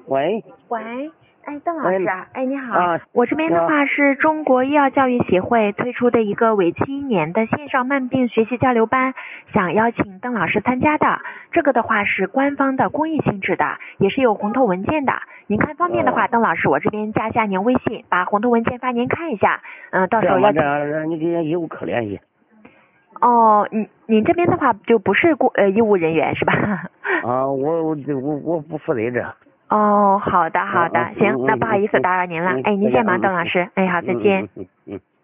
喂， 喂，哎，邓老师啊，哎，你好， 啊我这边的话是中国医药教育协会推出的一个为期1年的线上慢病学习交流班，想邀请邓老师参加的。这个的话是官方的公益性质的，也是有红头文件的。您看方便的话，邓老师，我这边加下您微信，把红头文件发您看一下。到时候要你跟医务科联系。 哦，您这边的话就不是医务人员是吧？ 啊，我不负责这。 哦，好的，行，那不好意思打扰您了。哎，您先忙，邓老师。哎，好，再见。